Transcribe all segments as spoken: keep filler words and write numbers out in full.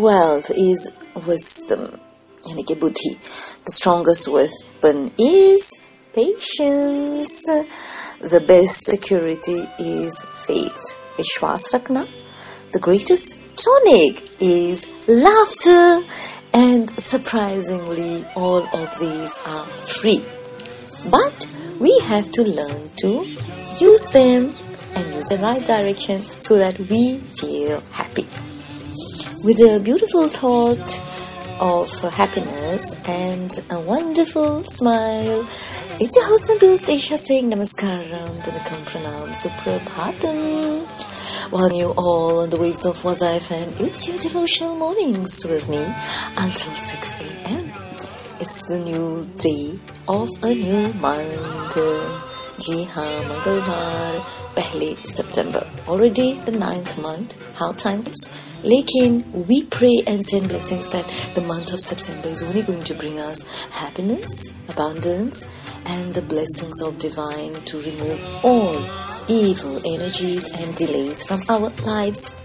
Wealth is wisdom, यानी कि बुद्धि. The strongest weapon is patience. The best security is faith. विश्वास रखना. The greatest tonic is laughter. And surprisingly, all of these are free. But we have to learn to use them and use the right direction so that we feel happy. With a beautiful thought of happiness and a wonderful smile, it's your host and host Aisha saying Namaskaram, Punakam Pranam, Suprabhatam. While you all on the waves of Waza F M, it's your devotional mornings with me until six a.m. It's the new day of a new month. Ji haan, Mangalwar, Pehle September. Already the ninth month. How timeless. Lekin we pray and send blessings that the month of September is only going to bring us happiness, abundance, and the blessings of divine to remove all evil energies and delays from our lives.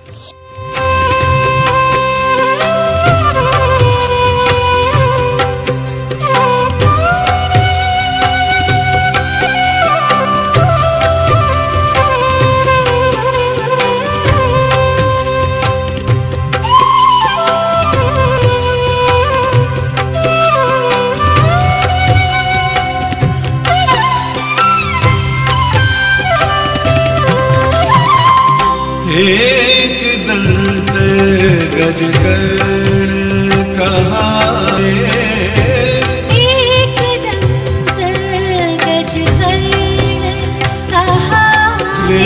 एक दंत गजकर्ण कहाए, एक दंत गजकर्ण कहाए,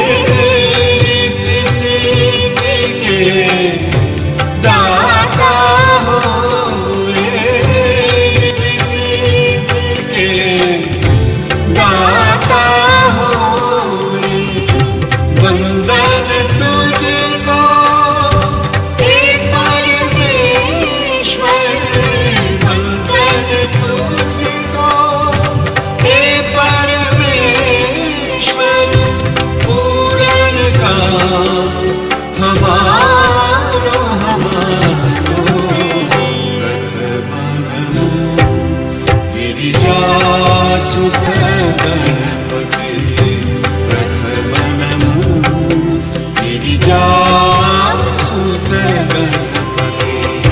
किसी के दाता हुए, किसी के दाता हुए, वंदन सुख गणपति प्रथमनमु गिरिजा सुख गणपति.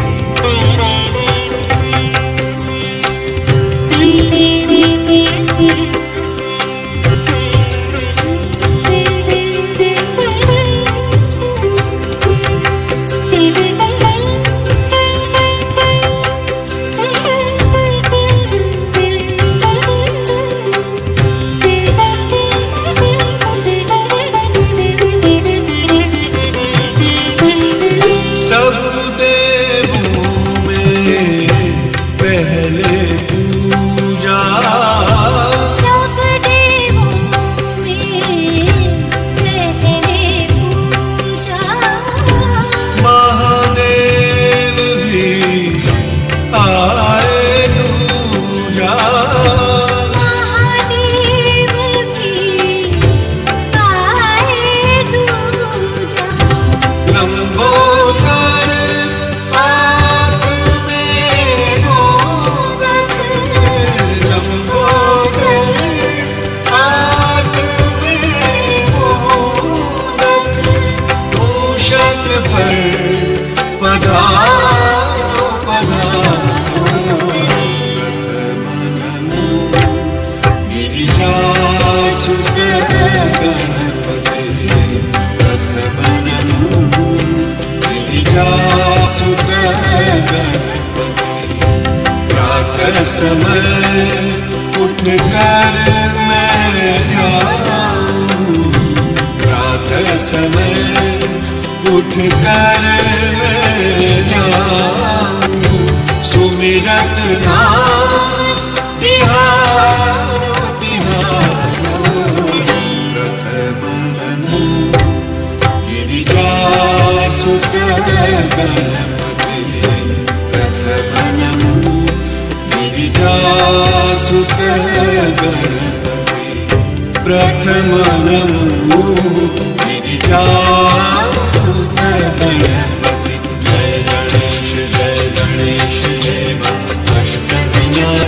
समय उठ कर मैं जाऊं, प्रातः समय उठ कर मैं जाऊं, सुमिरत नाम तिहारो तिहारो, प्रथमनमु गिरिजा सुत गणपति प्रथमनमु सुत गणपति प्रथमनमु गिरिजा सुत गणपति. जय गणपति.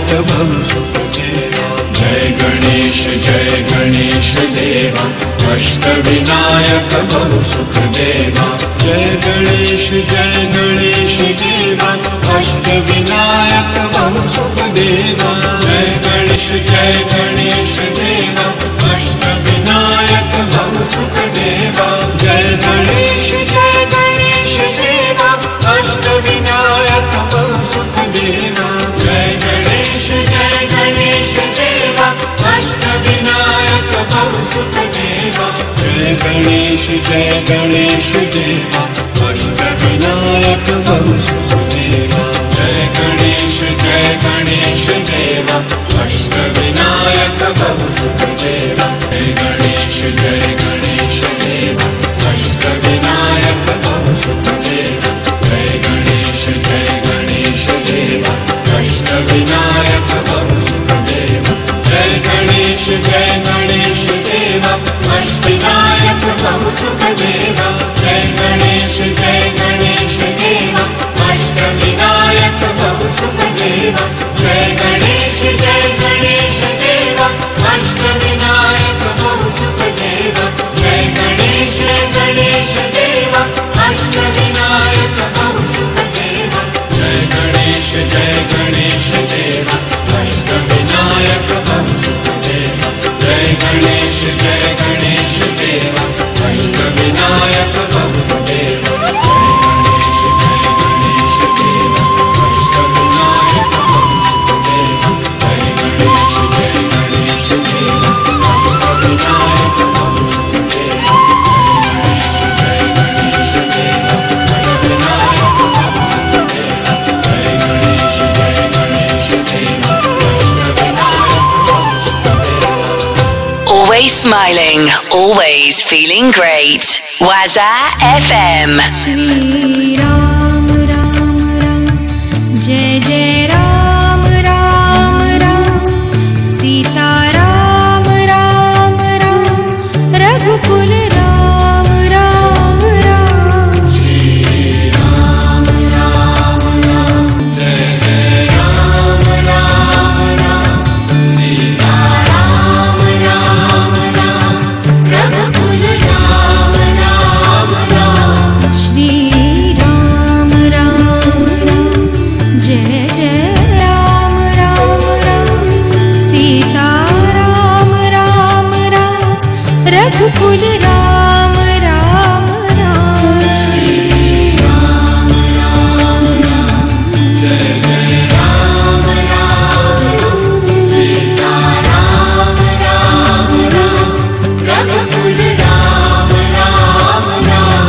विनायक भव सुख देवा। जय गणेश जय गणेश देवा, अष्ट विनायक भव सुख देवा। जय गणेश जय गणेश देवा, अष्ट विनायक भव सुख देवा। जय गणेश जय गणेश देवा, अष्ट विनायक भव सुख देवा। जय गणेश जय गणेश देवा, अष्ट विनायक भव सुख देवा। जय गणेश जय गणेश देवा, अष्ट विनायक भव सुख देवा। जय गणेश जय गणेश देवा, अष्ट विनायक भव सुख देवा। जय गणेश जय गणेश देवा, अष्ट विनायक भव सुख देवा। जय गणेश जय गणेश देवा, अष्ट विनायक भव सुख देवा। जय गणेश जय गणेश देवा, अष्ट विनायक भव सुख देवा। जय गणेश जय गणेश देवा, अष्ट विनायक भव सुख देवा। जय गणेश जय गणेश देवा, अष्ट विनायक भव सुख देवा। जय गणेश जय गणेश देवा, अष्ट विनायक भव सुख देवा। जय गणेश गणेश देवा, अष्ट विनायक भव सुख देवा। जय गणेश जय गणेश देवा, अष्ट विनायक भव सुख देवा। जय गणेश जय गणेश देवा, अष्ट विनायक भव सुख देवा। जय गणेश जय गणेश देवा, अष्ट विनायक भव सुख देवा। जय गणेश जय गणेश देवा, अष्ट विनायक भव सुख देवा। जय गणेश जय गणेश देवा, अष्ट विनायक भव सुख देवा। जय गणेश जय गणेश देवा, अष्ट विनायक भव सुख देवा। Always smiling, always feeling great. Waza F M. Shri Ram Ram Ram, जय जय राम राम राम, सीता राम राम राम, रघुकुल राम राम राम। श्री राम राम राम, जय जय राम राम राम, सीता राम राम राम, रघुकुल राम राम राम। श्री राम राम राम, जय जय राम राम राम, सीता राम राम राम, रघुकुल राम राम राम। श्री राम राम राम, जय जय राम राम राम, सीता राम राम राम, रघुकुल Ram Ram Ram.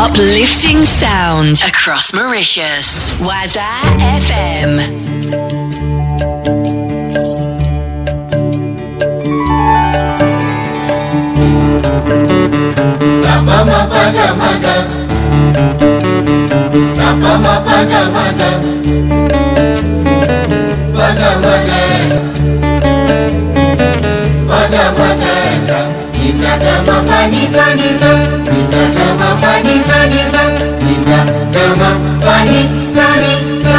Uplifting sound across Mauritius. Waza F M. Sapa ma pa ga ma ga, sapa ma pa ga ma ga, pa ga ma ga, pa ga ma ga sa. Nisa ga ma pa nisa nisa, nisa ga ma pa nisa nisa, nisa ga ma pa nisa nisa.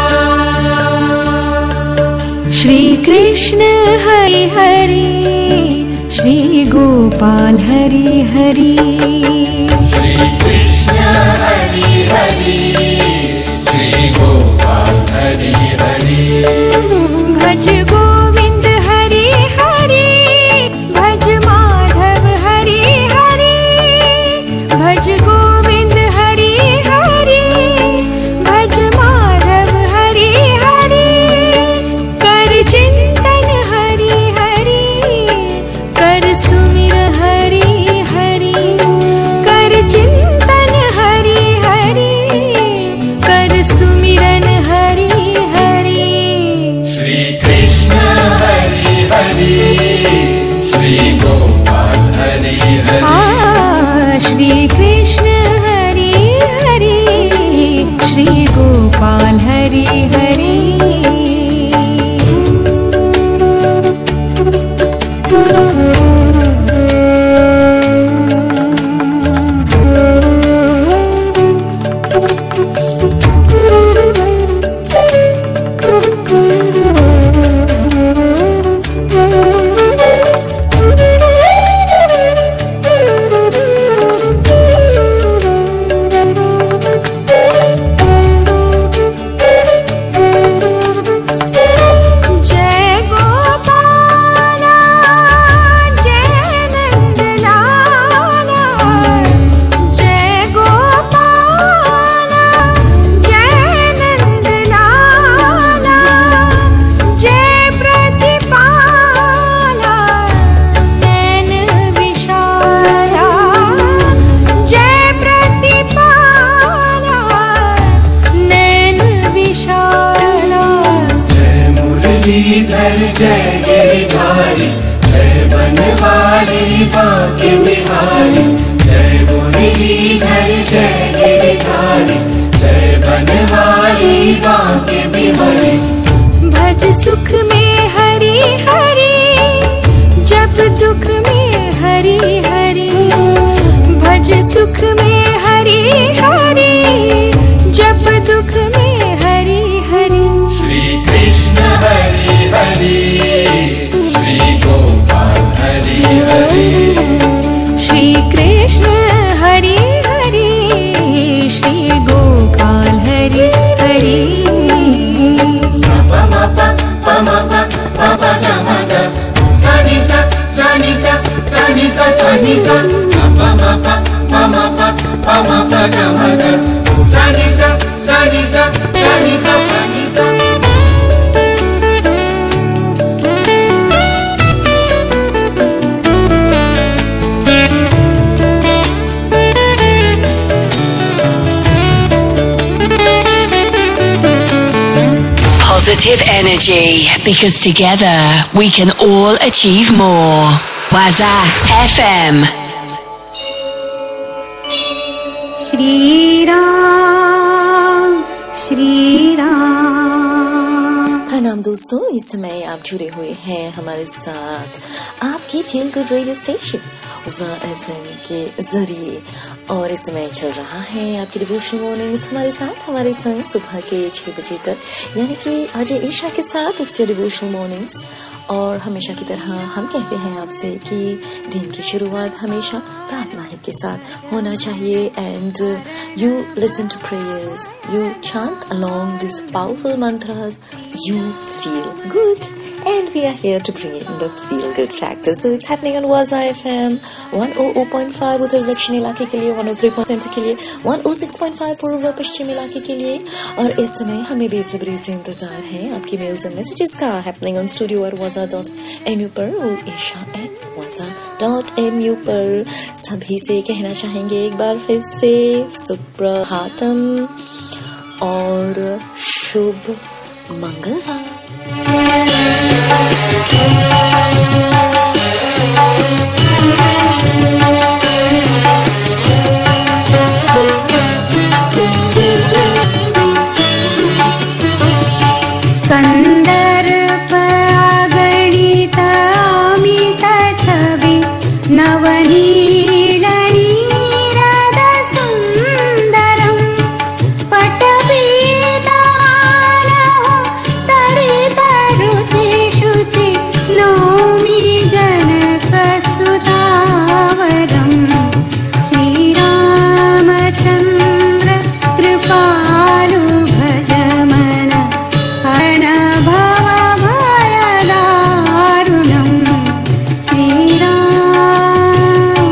Shri Krishna Hari Hari, Shri Gopal Hari Hari. Shri Krishna Hari Hari, Shri Gopal Hari Hari. Bhaj Govind Hari Hari, Bhaj Madhav Hari Hari. Bhaj Govind Hari Hari, Bhaj Madhav Hari Hari. Kar Chintan Hari Hari, Kar Sumir Hari Hari. Kar Chintan Hari Hari, Kar Sumiran Hari Hari. Shri Krishna Hari Hari, Shri Gopal Hari Hari. Ah, Shri Krishna Hari Hari, Shri Gopal Hari Hari. Jai Gopala, Jai Nandlala. Jai Gopala, Jai Nandlala. Jai Pratipala, Nain Vishala. Jai Pratipala, Nain Vishala. Jai Muralidhar Jai Giridhari, Jai Banwali Banke Bihari. Jai Muralidhar Jai Giridhari, Jai Banwali Banke Bihari. भज सुख में हरि हरि, जब दुख में हरि हरि. भज सुख में हरि हरि, जब दुख में Hari Hari. Shri Krishna Hari Hari, Shri Gopal Hari Hari. Shri Krishna Hari Hari, Shri Gopal Hari Hari. Sapa ma pa pa ma pa pa pa ga ma ga. Sa ni sa sa ni sa sa ni sa sa ni sa. Sapa ma pa pa ma pa pa ma pa ga ma ga. Sa ni sa sa ni sa sa ni sa sa ni sa. Positive energy, because together we can all achieve more. Waza F M. Shri Ram, Shri Ram. प्रणाम दोस्तों, इस समय आप जुड़े हुए हैं हमारे साथ आपकी feel good radio station Waza F M के जरिए, और इस समय चल रहा है आपकी डिवोशनल मॉर्निंग्स हमारे साथ हमारे संग सुबह के छह बजे तक, यानी कि आज ईशा के साथ इट्स योर डिवोशनल मॉर्निंग्स। और हमेशा की तरह हम कहते हैं आपसे कि दिन की शुरुआत हमेशा प्रार्थना ही के साथ होना चाहिए, and you listen to prayers, you chant along these powerful mantras, you feel good. And we are here to bring in the feel good factor. So it's happening on Waza F M one oh oh point five उत्तर दक्षिण इलाके के लिए, one oh three point centre के लिए, one oh six point five पूर्व पश्चिम इलाके के लिए। और इस समय हमें बेसब्री से इंतजार है आपकी मेल्स एंड मैसेजेस का। हैपनिंग ऑन स्टूडियो और waza dot m u पर Isha at waza dot M U पर। सभी से कहना चाहेंगे एक बार फिर से सुप्रभातम और शुभ मंगलवार। कंदर्प गणित अमित छवि नवनील नीरद सुंदरम पटपीतवानः तडित रुचि शुचि नौमि जनकसुतावरम् श्रीरामचंद्र कृपालु भज मन हरण भव भयदारुणम् श्रीराम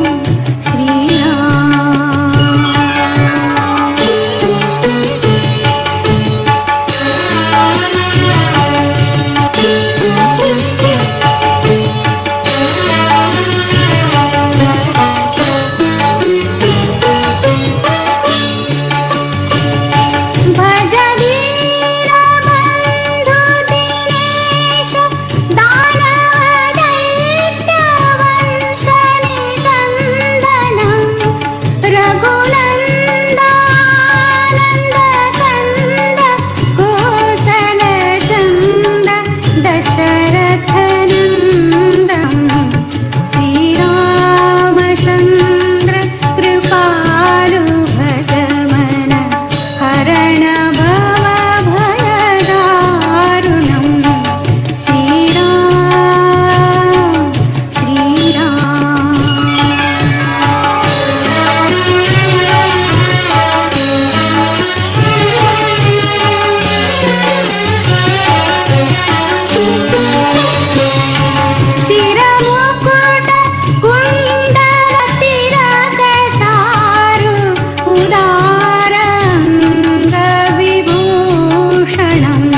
भज दीनबन्धु दीनेश दानव दैत्यवंश निकन्दनम् रघुनन्दानन्द कंद कोसलचन्द दशरथनन्दम् श्रीरामचन्द्र कृपालु भज मन हरण भव भयदारुणम् श्रीराम सिरमुकुट कुण्डल तिलक चारु उदारंग विभूषणम्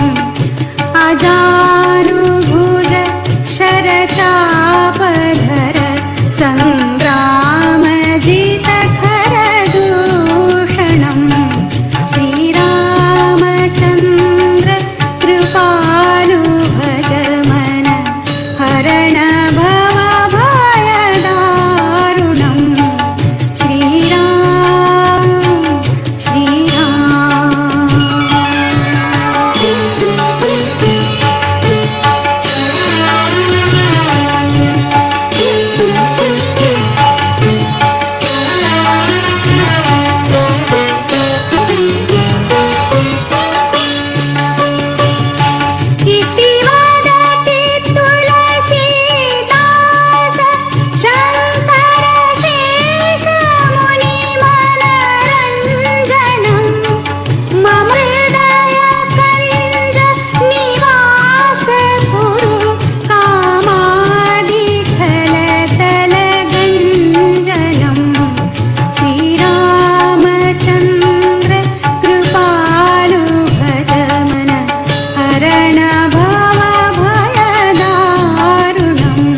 अजानुभुज शरचापधर संग्रामजित खरदूषणम् श्रीरामचन्द्र कृपालु भज मन हरण भव भयदारुणम् श्रीराम इति वदति तुलसीदास शंकर शेष मुनि मनरंजनम् मम हृदय कंज निवास कुरु कामादिखलतल गंजनम् श्रीरामचन्द्र कृपालु भज मन हरण भव भयदारुणम्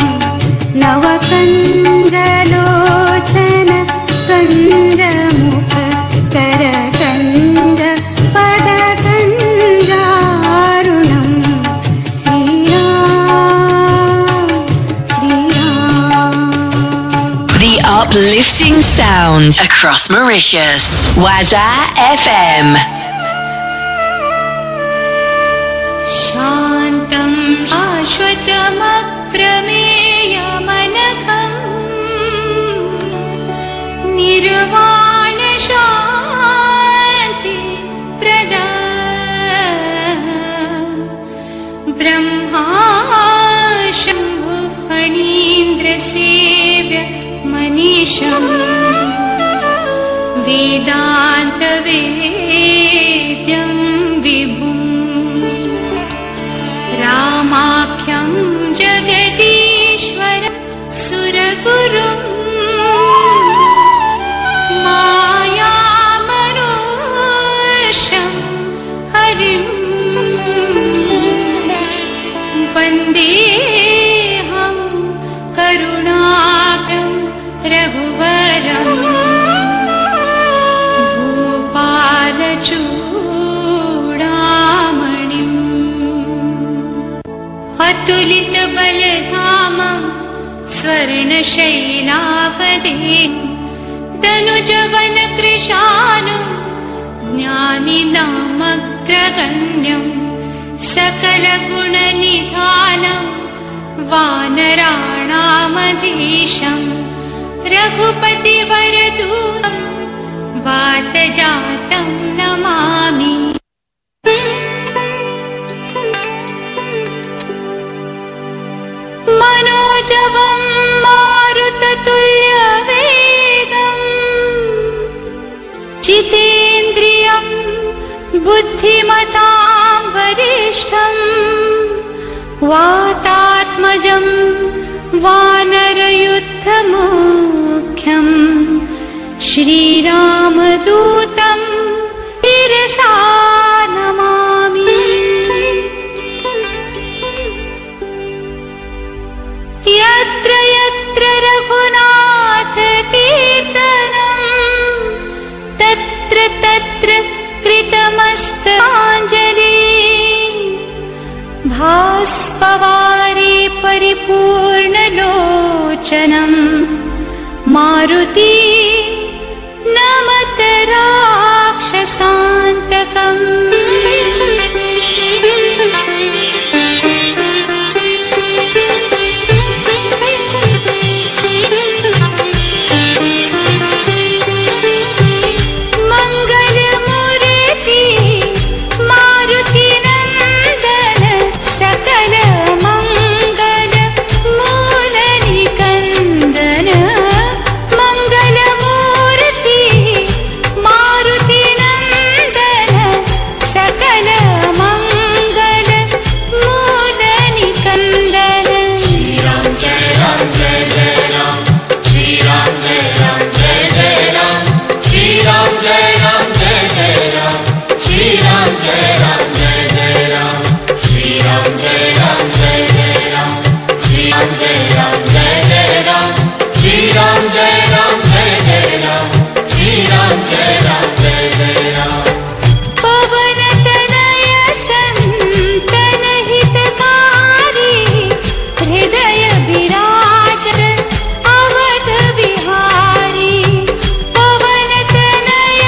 नवकञ्जलोचन कञ्जमुख करकञ्ज पदकञ्जारुणम् Shriram Shriram The uplifting sound across Mauritius. Waza F M. शान्तं शाश्वतमप्रमेयमनघम् निर्वाण शान्ति प्रदा ब्रह्मा शम्भु फणीन्द्र सेव्य मनीषम् वेदान्त वेद्यं विभुम् रामाख्यं जगदीश्वर सुरगुरुम् मायामनुष्यं हरिं वन्देऽहं करुणाकरं चूडामणिम् अतुलित बलधामं स्वर्णशैलापदे तनुजवन कृशानुं ज्ञानिनामग्रगण्यं सकलगुणनिधानं वानराणामधीशं रघुपतिवरदूतं वातजातं नमामि। मनोजवं मारुततुल्यवेगम् जितेन्द्रियं बुद्धिमतां वरिष्ठम् वातात्मजं वानरयुद्धमुख्यम् श्रीरामदूतं शिरसा नमामि। यत्र यत्र रघुनाथकीर्तनं तत्र तत्र कृतमस्तकाञ्जलिः भास्पवारि परिपूर्णलोचनं मारुति नमत राक्षसान्तकम्। मंगलमूर्ति मारुति नंदन सकल मंगल मूल निकंदन। मंगलमूर्ति मारुति नंदन सकल मंगल मूल निकंदन। श्री राम जय राम जय जय राम, श्री राम जय राम जय जय राम, श्री राम जय राम जय जय राम, श्री राम जय राम जय जय राम, श्री राम जय राम जय जय राम, श्री राम जय राम जय जय राम, श्री राम जय राम जय जय राम, श्री राम जय राम जय जय राम। पवन तनय संतन हितकारी हृदय विराजत अवध बिहारी। पवन तनय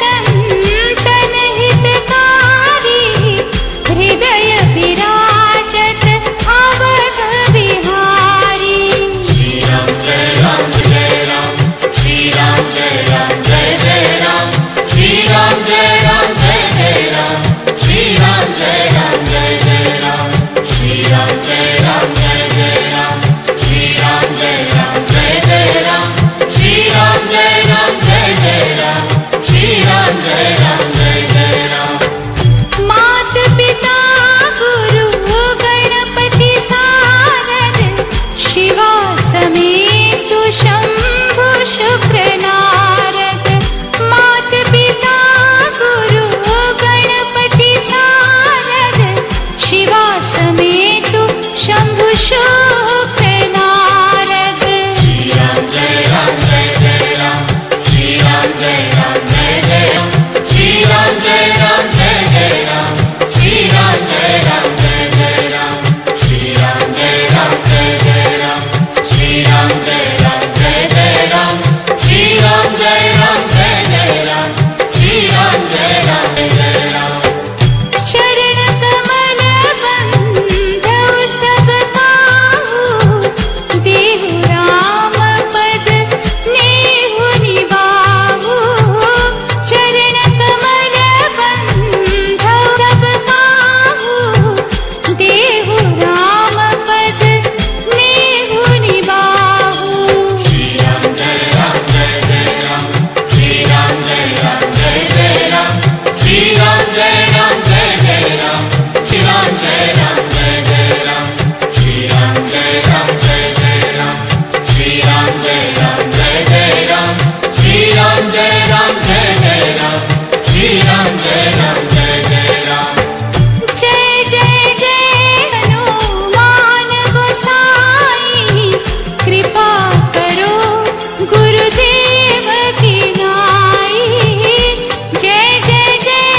संतन हितकारी हृदय विराजत अवध बिहारी। श्री राम जय राम जय राम, श्री राम जय राम जय जय राम, श्री राम जय राम जय जय राम, श्री राम जय राम जय जय राम, श्री राम जय राम जय जय राम, श्री राम जय राम जय जय राम, श्री राम जय राम जय जय राम, श्री राम जय राम जय जय राम। मात पिता गुरु गणपति सारद शिवा समेत शंभु शुक्र नारद। मात पिता गुरु गणपति सारद शिवा समेत शंभु शुक्र नारद। श्री राम जय राम जय जय राम, श्री राम जय राम जय जय राम, श्री राम जय राम जय जय राम, श्री राम जय राम जय जय राम, श्री राम जय राम जय जय राम, श्री राम जय राम जय जय राम, श्री राम जय राम जय जय राम, श्री राम जय राम जय जय राम। चरण कमल बंधौ सब काहू देहु राम पद नेहु निबाहु। चरण कमल बंधौ सब काहू देहु राम पद नेहु निबाहु। श्री राम जय राम जय जय राम, श्री राम जय राम जय जय राम, श्री राम जय राम जय जय राम, श्री राम जय राम जय जय राम, श्री राम जय राम जय जय राम, श्री राम जय राम जय जय राम, श्री राम जय राम जय जय राम, श्री राम जय राम जय जय राम। जय जय जय हनुमान गोसाई कृपा करो गुरुदेव की नाई। जय जय जय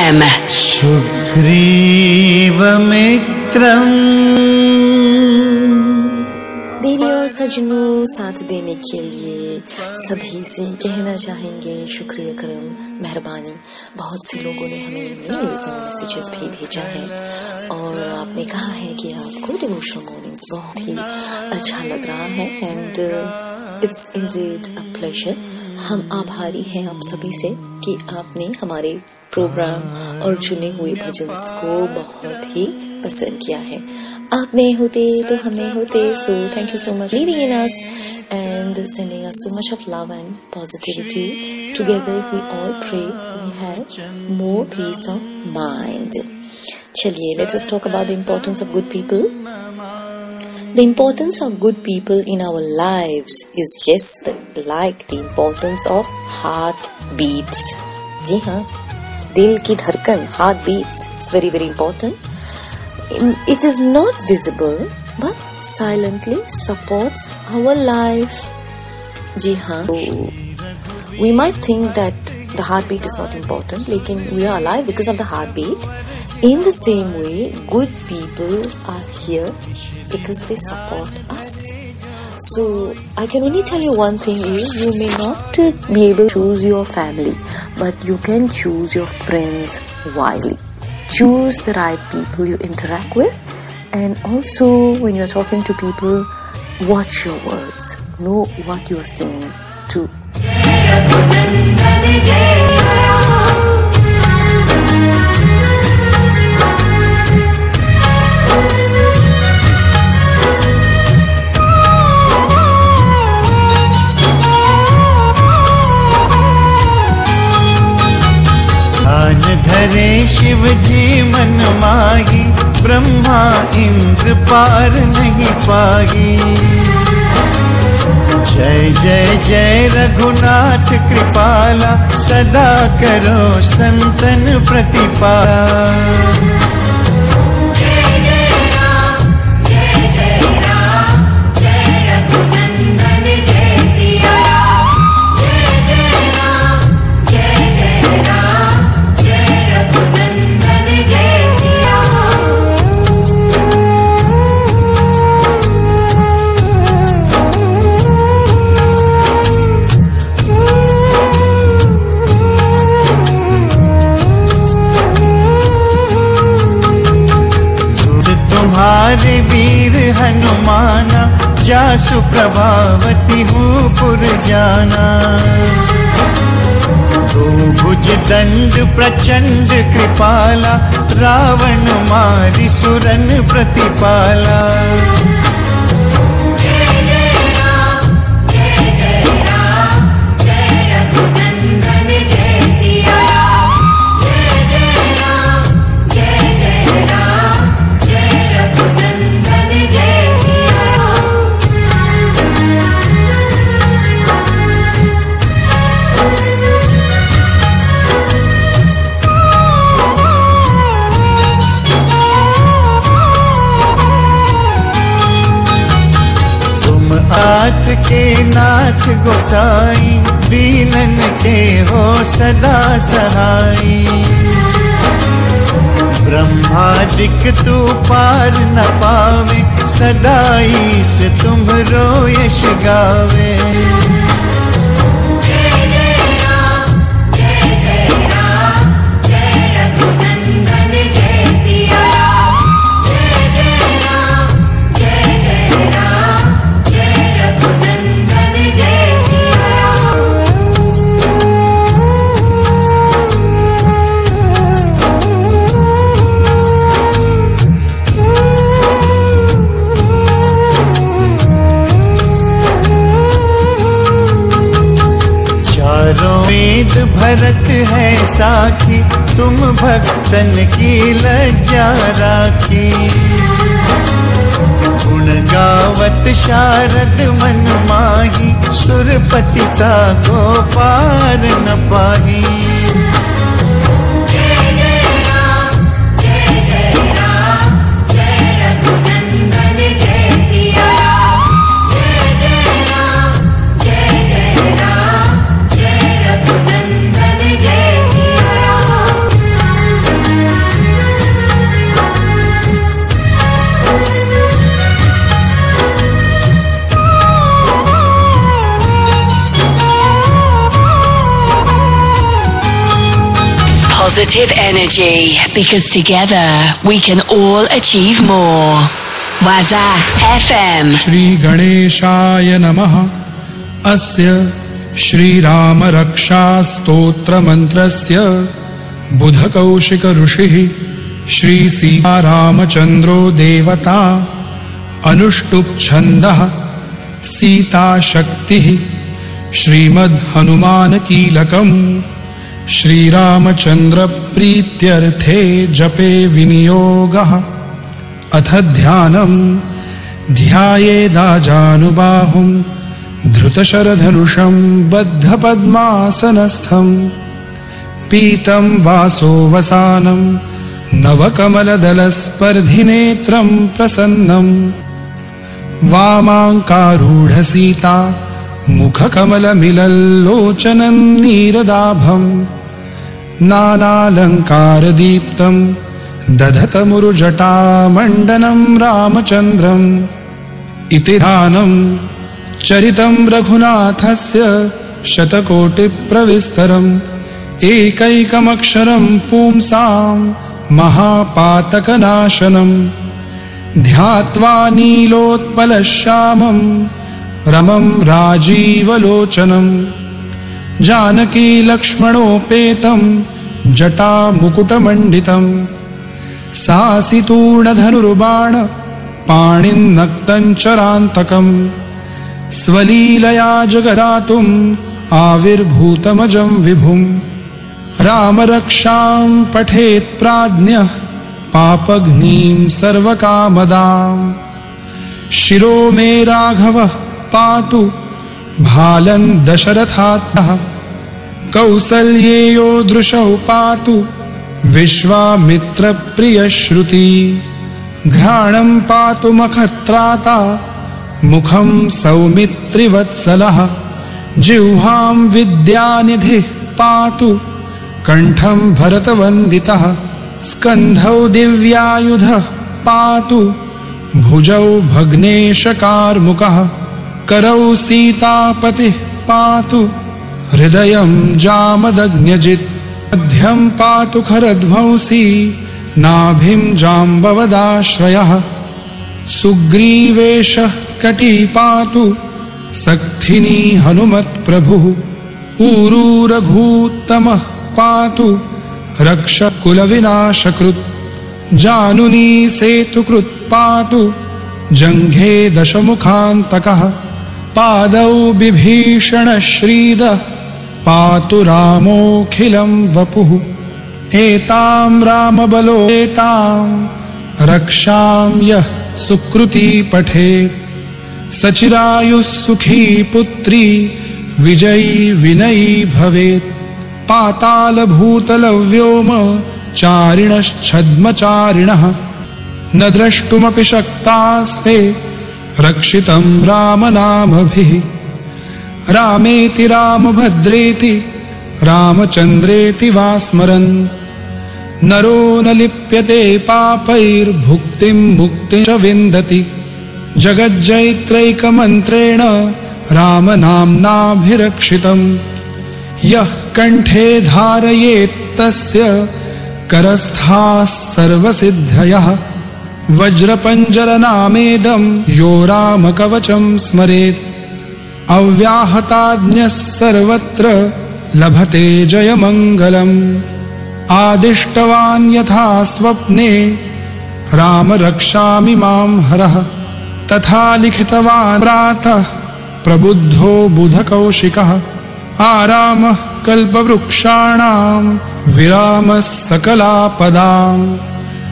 M. सुग्रीवमित्रम् देवी और सजनों, साथ देने के लिए सभी से कहना चाहेंगे शुक्रिया करम मेहरबानी। बहुत से लोगों ने हमें ईमेल्स और मैसेजेस भी भेजा है और आपने कहा है कि आपको डिवोशनल मॉर्निंग्स बहुत ही अच्छा लग रहा है and it's indeed a pleasure. हम आभारी हैं आप सभी से कि आपने हमारे प्रोग्राम और चुने हुए भजन को बहुत ही पसंद किया है। आप नहीं होते तो हम नहीं होते, so thank you so much living in us and sending us so much of love and positivity. Together if we all pray we have more peace of mind. चलिए, let's us talk about the importance of good people. The importance of good people in our lives is just like the importance of heartbeats. जी हाँ, दिल की धड़कन, heartbeats. It's very very important. It is not visible, but silently supports our life. जी हाँ, we might think that the heartbeat is not important, लेकिन we are alive because of the heartbeat. In the same way, good people are here because they support us. So I can only tell you one thing is you may not be able to choose your family, but you can choose your friends wisely. Choose the right people you interact with, and also when you're talking to people, watch your words. Know what you are saying to. ध्यान धरे शिव जी मन माही, ब्रह्मा इंद्र पार नहीं पाई। जय जय जय रघुनाथ कृपाला, सदा करो संतन प्रतिपाला। तुम्हारे वीर हनुमाना, जासु प्रभावती हूँ पुर जाना। दो भुज दंड प्रचंड कृपाला, रावण मारी सुरन प्रतिपाला। नाथ के नाथ गोसाई, दीनन के हो सदा सहाई। ब्रह्मादिक तू पार न पावे, सदा ईस तुम्हरो यश गावे। वेद भरत है साखी, तुम भक्तन की लज्जा राखी। गुण गावत शारद मन माही, सुरपति का को पार न पाही। positive energy, because together we can all achieve more. Waza F M. Shri Ganeshaya Namaha. Asya Shri Rama Raksha Stotra Mantrasya Buddha Kaushika Rushihi Shri Sita Ramachandro Devata Anushtup Chandah Sita Shaktihi Shrimad Hanuman Kilakam Shri Ramachandra Prityarthe Jape Viniyogah Atha Dhyanam Dhyayeda Janubahum Dhrutasharadhanusham Baddha Padmasanastham Pitam Vaso Vasanam Navakamalaspardhinetram Prasannam Vamankarudha Sita Mukhakamala Milallochanam Niradabham Nanalankara Deeptam Dadhatamurujata Mandanam Ramachandram Itidhanam Charitam Raghunathasya Shatakoti Pravistaram Ekaikamaksharam Pumsam Mahapatakanashanam Dhyatva Nilotpalashyamam Ramam Rajivalocanam Janaki Lakshmanopetam Jata Mukutamanditam Sasiturna Dhanurubana Panin Naktan Charantakam Svalilaya Jagaratum Avirbhutamajam Vibhum Ramaraksham Pathet Pradnya Papagnim Sarvakamadam Shiro Me Raghava Patu Bhalan Dasharathatah Kausalyeyo Drushau Patu Vishwamitra Priyashruti Ghranam Patu Makhatrata Mukham Saumitri Vatsalah Jivham Vidyanidhi Patu Kantham Bharatavanditah Skandhau Divyayudha Patu Bhujau Bhagneshakar Karau Sitapati Patu Hridayam Jamadagnyajit Adhyam Patu Kharadvausi Nabhim Jambavadashrayah Sugrivesha Kati Patu Sakthini Hanumat Prabhu Uru Raghuttamah Patu Raksha Kulavinashakrut Januni Setukrut Patu Janghe Dashamukhantakah Padau Bibhishana Shrida Patu Ramo Khilam Vapuhu Etam Ramabalo Etam Raksham Yah Sukruti Pathet Sachirayus Sukhi Putri Vijayi Vinayi Bhavet Patala Bhutala Vyoma Charinash Chadma Charinah Nadrashtumapi Shaktaste Rakshitam Ramanamabhi Rameti Ramabhadreti Ramachandreti Vasmaran Naro Nalipyate Papair Bhuktim Mukti Vindati Jagajjaitraika Mantrena Ramanamna Bhirakshitam Yah Kanthe Dharayet Tasya Karasthas Sarvasiddhayah Vajrapanjaranamedam Yo Ramakavacham Smaret Avyahataadnyas Sarvatra Labhate Jayamangalam Adishtavan Yatha Swapne Rama Rakshami Mam Harah Tatha Likhitavan Pratah Prabuddho Buddha Kaushikah Aramah Kalpavrukshanam Viramas Sakalapadam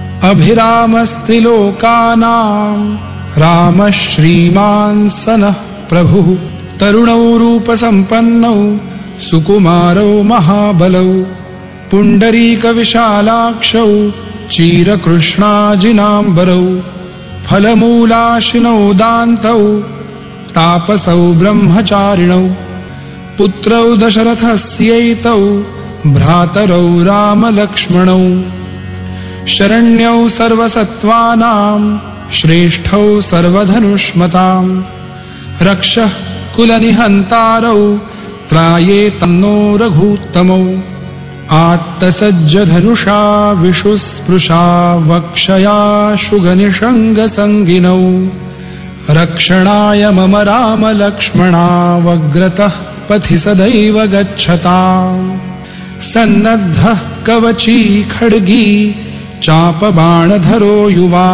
Abhiramastrilokanam Rama Shriman Sanah Prabhu Tarunau Rupa Sampannau Sukumarau Mahabalau Pundarika Vishalakshau Chira Krishna Jinambarau Phalamoolashinau Dantau Tapasau Brahmacharinau Putrau Dasharathasyaitau Bhratarau Rama Lakshmanau Sharanyau Sarvasattvanam Shreshthau Sarvadhanushmatam Rakshah Kulanihantarau Traye Tanno Raghuttamau आत्तसज्जधनुषा विशुस्पृशा वक्षया शुगनिषङ्गसङ्गिनौ रक्षणाय मम राम लक्ष्मणावग्रतः पथि सदैव गच्छताम् सन्नद्धः कवची खड्गी चापबाणधरो युवा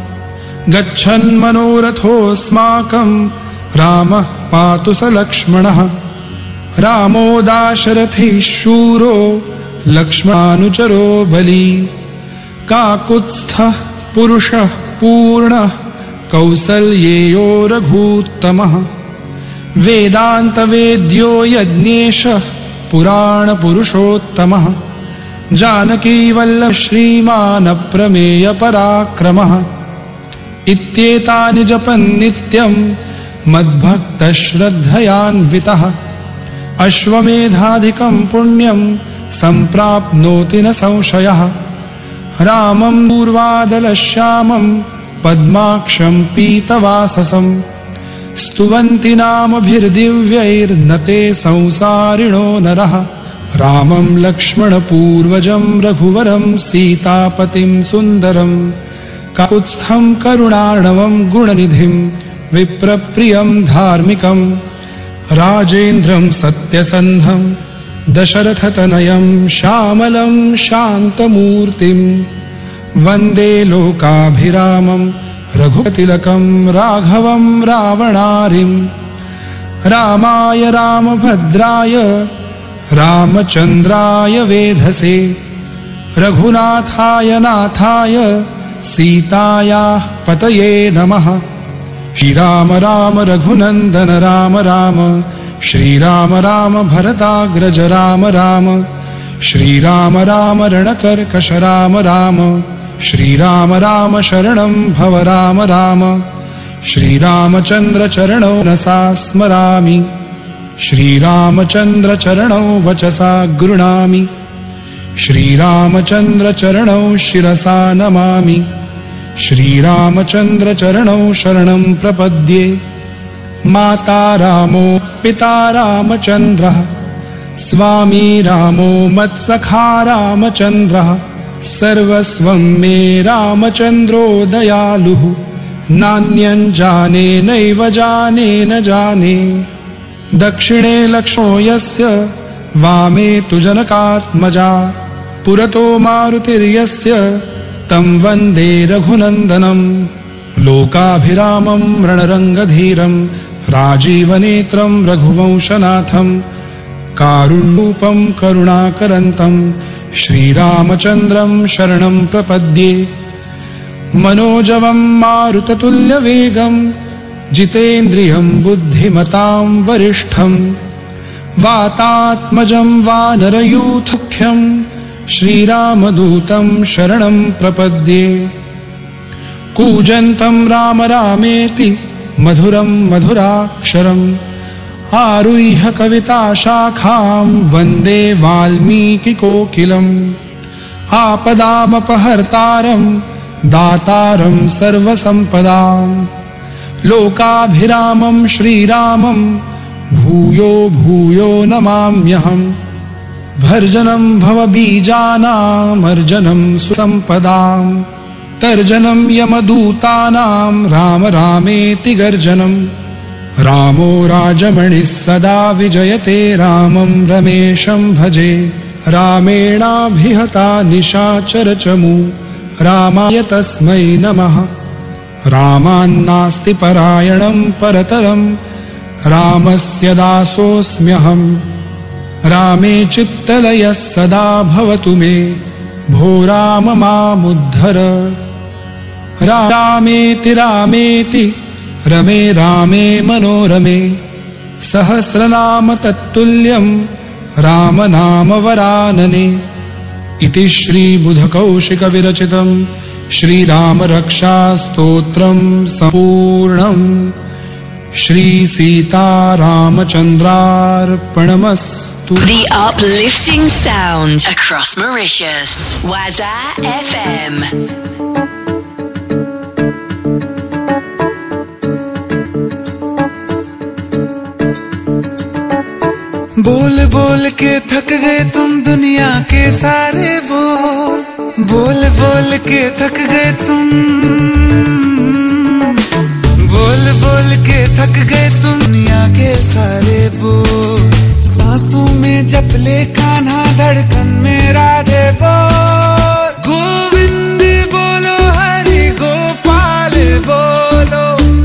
गच्छन्मनोरथोऽस्माकं रामः पातु स लक्ष्मणः रामो दाशरथी शूरो लक्ष्मणानुचरो बली काकुत्स्थः पुरुषः पूर्णः कौसल्येयो रघूत्तमः वेदान्तवेद्यो यज्ञेशः पुराणपुरुषोत्तमः जानकीवल्लभ श्रीमान् अप्रमेयपराक्रमः इत्येतानि जपन् नित्यं मद्भक्तः श्रद्धयान्वितः अश्वमेधाधिकं पुण्यं सम्प्राप्नोति न संशयः रामं दूर्वादलश्यामं पद्माक्षं पीतवाससं स्तुवन्ति नामभिर्दिव्यैर्न ते संसारिणो नरः रामं लक्ष्मणपूर्वजं रघुवरं सीतापतिं सुन्दरं काकुत्स्थं करुणार्णवं गुणनिधिं विप्रप्रियं धार्मिकं राजेन्द्रं सत्यसन्धं दशरथतनयं श्यामलं शान्तमूर्तिं वन्दे लोकाभिरामं रघुतिलकं राघवं रावणारिं रामाय रामभद्राय रामचन्द्राय वेधसे रघुनाथाय नाथाय सीतायाः पतये नमः श्रीराम राम रघुनन्दन राम राम श्रीराम राम भरताग्रज राम राम श्रीराम राम रणकर्कश राम राम श्रीराम राम शरणं भव राम राम श्रीरामचन्द्र चरणौ मनसा स्मरामि श्रीरामचन्द्र चरणौ वचसा गृह्णामि श्रीरामचन्द्र चरणौ शिरसा नमामि श्रीरामचन्द्र चरणौ शरणं प्रपद्ये माता रामो पिता रामचन्द्रः स्वामी रामो मत्सखा रामचन्द्रः सर्वस्वं मे रामचन्द्रो दयालुः नान्यं जाने नैव जाने न जाने दक्षिणे लक्ष्मो यस्य वामे तु जनकात्मजा पुरतो मारुतिर्यस्य तं वन्दे रघुनन्दनं लोकाभिरामं रणरङ्गधीरं राजीवनेत्रं रघुवंशनाथं कारुण्यरूपं करुणाकरन्तं श्रीरामचन्द्रं शरणं प्रपद्ये मनोजवं मारुततुल्यवेगं जितेन्द्रियं बुद्धिमतां वरिष्ठं वातात्मजं वानरयूथमुख्यं श्रीरामदूतं शरणं प्रपद्ये कूजन्तं राम रामेति मधुरं मधुराक्षरम् आरुह्य कविताशाखां वन्दे वाल्मीकिकोकिलम् आपदामपहर्तारं दातारं सर्वसम्पदां लोकाभिरामं श्रीरामं भूयो भूयो नमाम्यहम् भर्जनं भवबीजानामर्जनं सुसम्पदां तर्जनं यमदूतानां राम रामेति गर्जनं रामो राजमणिः सदा विजयते रामं रमेशं भजे रामेणाभिहता निशाचरचमू रामाय तस्मै नमः रामान्नास्ति परायणं परतरं रामस्य दासोऽस्म्यहम् रामे चित्तलयः सदा भवतु मे भो राम मामुद्धर रामेति रामेति रमे रामे मनोरमे सहस्रनाम तत्तुल्यं राम नाम वरानने इति श्रीबुधकौशिकविरचितं श्रीरामरक्षास्तोत्रं सम्पूर्णम् श्रीसीतारामचन्द्रार्पणमस्तु. The uplifting sound across Mauritius. Waza F M. बोल बोल के थक गए तुम दुनिया के सारे बोल, बोल बोल के थक गए तुम, बोल बोल के थक गए तुम दुनिया के सारे बोल। सांसों में जप ले कान्हा धड़कन में राधे बोल, गोविंद बोलो हरि गोपाल बोलो,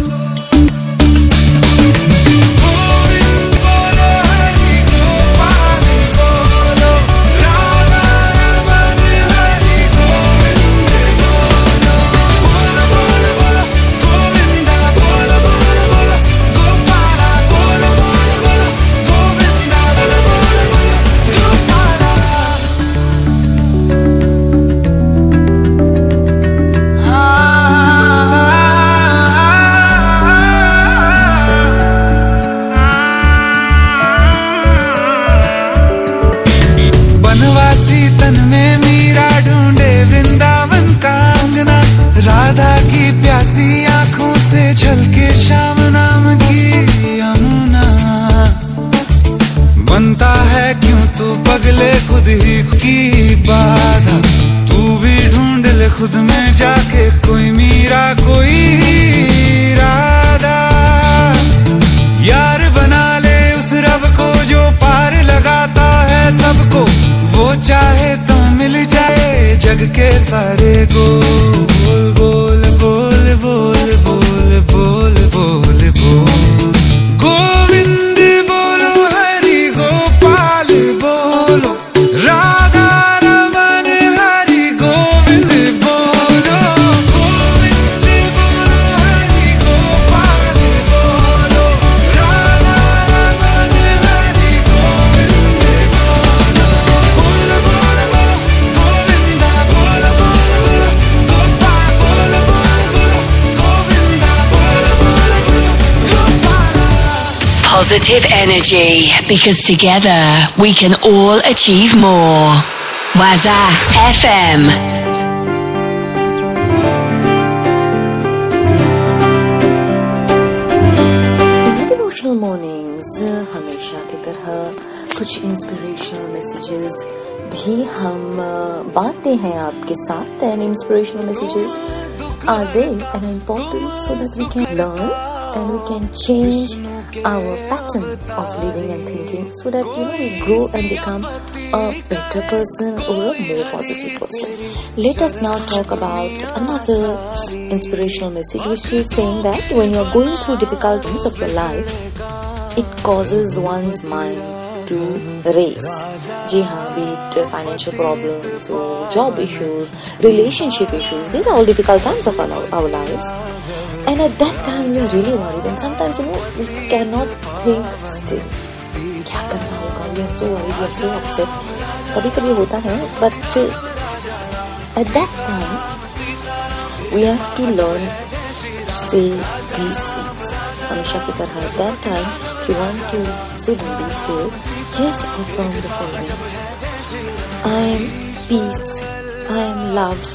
प्यासी आंखों से झलके श्याम नाम की यमुना। बनता है क्यों तू पगले खुद ही की बाधा, तू भी ढूंढ ले खुद में जाके कोई मीरा कोई राधा। यार बना ले उस रब को जो पार लगाता है सबको, वो चाहे तो मिल जाए जग के सारे गोल। बोल बोल बोल बोल बोल बोल बोल, गोविंद बोलो हरि गोपाल बोलो, राधा रमन हरि गोविंद बोलो, गोविंद बोलो हरि गोपाल बोलो, राधा रमन हरि गोविंद बोलो, बोल बोल बोल गोविंदा बोल बोल बोल, गोपाल बोल बोल बोल, गोविंदा बोल बोल बोल, Gopal. Positive energy, because together we can all achieve more. Waza F M. Devotional mornings हमेशा की तरह कुछ इंस्पिरेशनल मैसेजेस भी हम बांटते हैं आपके साथ। And inspirational messages are there and important so that we can learn and we can change our pattern of living and thinking, so that you know we grow and become a better person or a more positive person. Let us now talk about another inspirational message, which is saying that when you are going through difficult times of your life, it causes one's mind to race. जी हाँ, be it financial problems or job issues, relationship issues, these are all difficult times of our, our lives. And at that time we are really worried, and sometimes you know we cannot think still. क्या करना होगा? We are so worried, we are so upset. कभी कभी होता है, but at that time we have to learn to say these things. हमेशा की तरह at that time, if you want to sit and be still, just affirm the following: I am peace, I am love,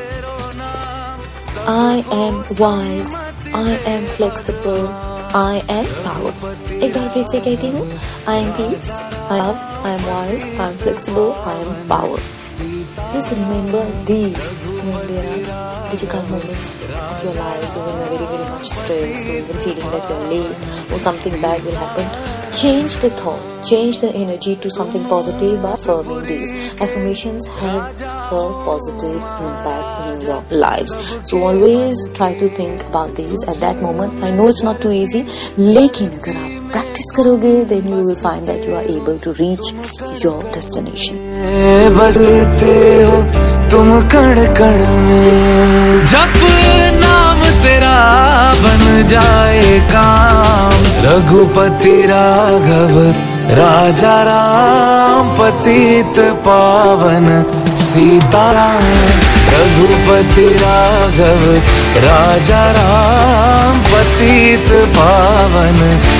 I am wise, I am flexible, I am power. एक बार फिर से कहती हूँ, I am peace, I am love, I am wise, I am flexible, I am power. Just remember these when there are difficult moments of your lives, or when you are very very much stressed, or even feeling that you are late or something bad will happen. Change the thought, change the energy to something positive by affirming these. Affirmations have a positive impact in your lives. So always try to think about these at that moment. I know it's not too easy, लेकिन अगर आप practice करोगे, then you will find that you are able to reach your destination. बसते हो तुम कण कण में, जप नाम तेरा बन जाए काम। रघुपति राघव राजा राम, पतित पावन सीताराम। रघुपति राघव राजा राम, पतित पावन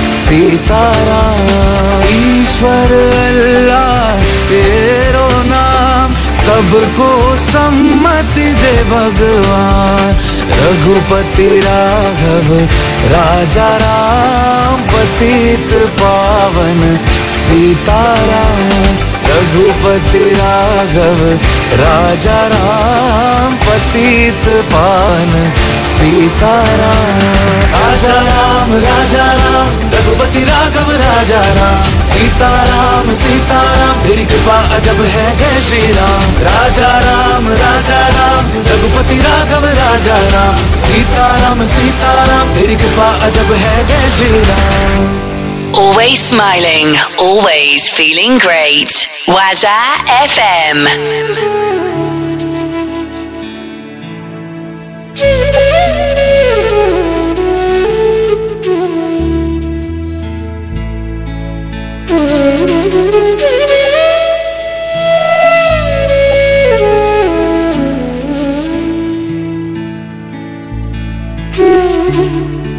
सीताराम। ईश्वर अल्लाह तेरो नाम, सबको सम्मति दे भगवान। रघुपति राघव राजा राम, पतित पावन सीताराम रघुपति राघव राजा राम पतित पावन सीताराम। राजा राम राजा राम रघुपति राघव राजा राम सीताराम सीताराम तेरी कृपा अजब है जय श्री राम। राजा राम राजा राम रघुपति राघव राजा राम सीताराम सीताराम तेरी कृपा अजब है जय Shri Ram. Always smiling, always feeling great. Waza F M. Thank you.